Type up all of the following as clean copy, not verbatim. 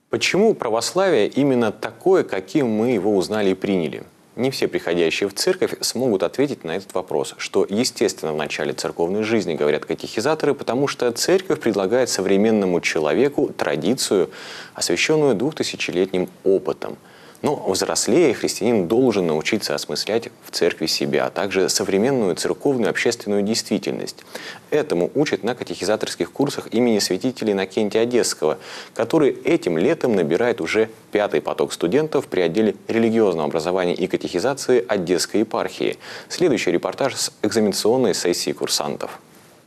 Почему православие именно такое, каким мы его узнали и приняли? Не все приходящие в церковь смогут ответить на этот вопрос, что естественно в начале церковной жизни, говорят катехизаторы, потому что церковь предлагает современному человеку традицию, освященную 2000-летним опытом. Но взрослея, христианин должен научиться осмыслять в церкви себя, а также современную церковную общественную действительность. Этому учат на катехизаторских курсах имени святителя Иннокентия Одесского, который этим летом набирает уже 5-й поток студентов при отделе религиозного образования и катехизации Одесской епархии. Следующий репортаж с экзаменационной сессии курсантов.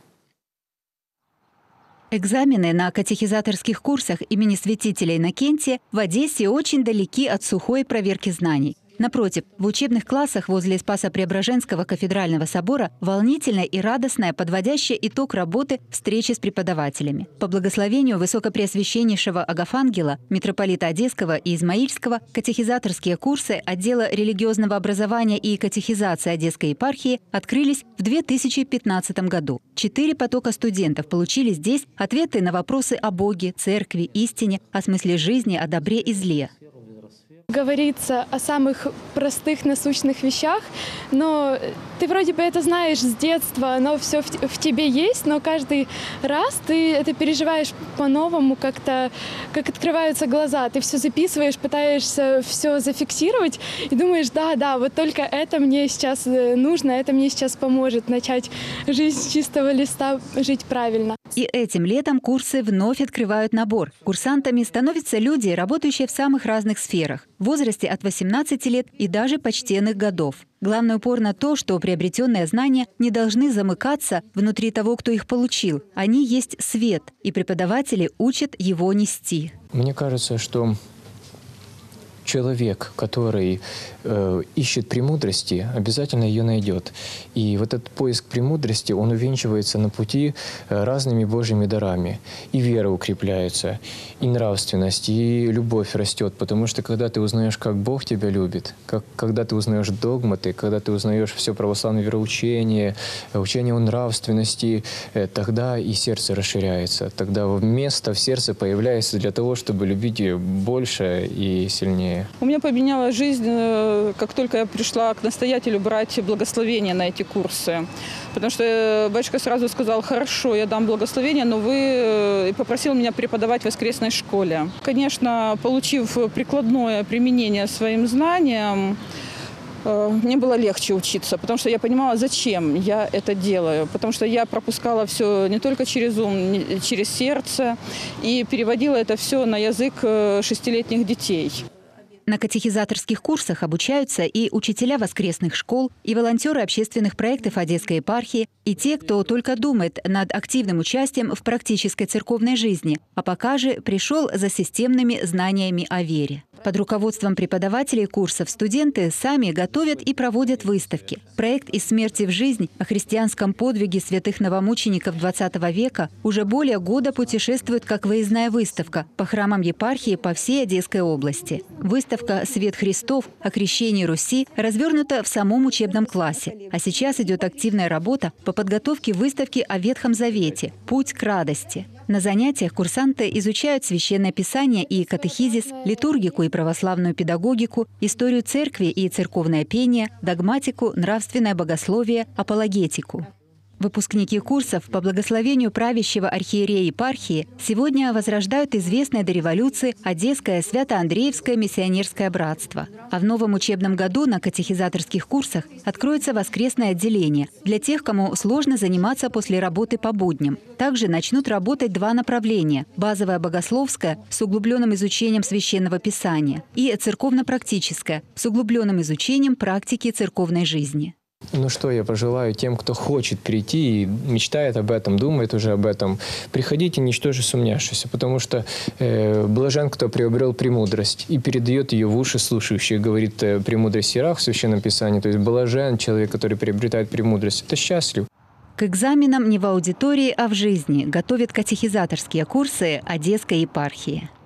Экзамены на катехизаторских курсах имени святителя Иннокентия в Одессе очень далеки от сухой проверки знаний. Напротив, в учебных классах возле Спасо-Преображенского кафедрального собора волнительная и радостная, подводящая итог работы встречи с преподавателями. По благословению Высокопреосвященнейшего Агафангела, митрополита Одесского и Измаильского, катехизаторские курсы отдела религиозного образования и катехизации Одесской епархии открылись в 2015 году. 4 потока студентов получили здесь ответы на вопросы о Боге, церкви, истине, о смысле жизни, о добре и зле. Говорится о самых простых насущных вещах, но ты вроде бы это знаешь с детства, оно все в тебе есть, но каждый раз ты это переживаешь по-новому, как-то, как открываются глаза, ты все записываешь, пытаешься все зафиксировать и думаешь, да, вот только это мне сейчас нужно, это мне сейчас поможет начать жизнь с чистого листа, жить правильно. И этим летом курсы вновь открывают набор. Курсантами становятся люди, работающие в самых разных сферах, в возрасте от 18 лет и даже почтенных годов. Главный упор на то, что приобретенные знания не должны замыкаться внутри того, кто их получил. Они есть свет, и преподаватели учат его нести. Мне кажется, что человек, который ищет премудрости, обязательно ее найдет. И вот этот поиск премудрости, он увенчивается на пути разными Божьими дарами. И вера укрепляется, и нравственность, и любовь растет. Потому что когда ты узнаешь, как Бог тебя любит, когда ты узнаешь догматы, когда ты узнаешь все православное вероучение, учение о нравственности, тогда и сердце расширяется. Тогда место в сердце появляется для того, чтобы любить ее больше и сильнее. У меня поменялась жизнь, как только я пришла к настоятелю брать благословение на эти курсы. Потому что батюшка сразу сказал: хорошо, я дам благословение, но вы попросил меня преподавать в воскресной школе. Конечно, получив прикладное применение своим знаниям, мне было легче учиться, потому что я понимала, зачем я это делаю. Потому что я пропускала все не только через ум, через сердце, и переводила это все на язык 6-летних детей. На катехизаторских курсах обучаются и учителя воскресных школ, и волонтеры общественных проектов Одесской епархии, и те, кто только думает над активным участием в практической церковной жизни, а пока же пришел за системными знаниями о вере. Под руководством преподавателей курсов студенты сами готовят и проводят выставки. Проект «Из смерти в жизнь» о христианском подвиге святых новомучеников XX века уже более года путешествует как выездная выставка по храмам епархии по всей Одесской области. Выставка «Свет Христов» о крещении Руси развернута в самом учебном классе. А сейчас идет активная работа по подготовке выставки о Ветхом Завете «Путь к радости». На занятиях курсанты изучают Священное Писание и катехизис, литургику и православную педагогику, историю церкви и церковное пение, догматику, нравственное богословие, апологетику. Выпускники курсов по благословению правящего архиерея епархии сегодня возрождают известное до революции Одесское Свято-Андреевское миссионерское братство. А в новом учебном году на катехизаторских курсах откроется воскресное отделение для тех, кому сложно заниматься после работы по будням. Также начнут работать 2 направления – базовое богословское с углубленным изучением Священного Писания и церковно-практическое с углубленным изучением практики церковной жизни. Ну что я пожелаю тем, кто хочет прийти и мечтает об этом, думает уже об этом. Приходите, ничтоже сумняшися, потому что блажен, кто приобрел премудрость и передает ее в уши слушающих, говорит премудрость Сирах в Священном Писании. То есть блажен человек, который приобретает премудрость. Это счастлив. К экзаменам не в аудитории, а в жизни готовят катехизаторские курсы Одесской епархии.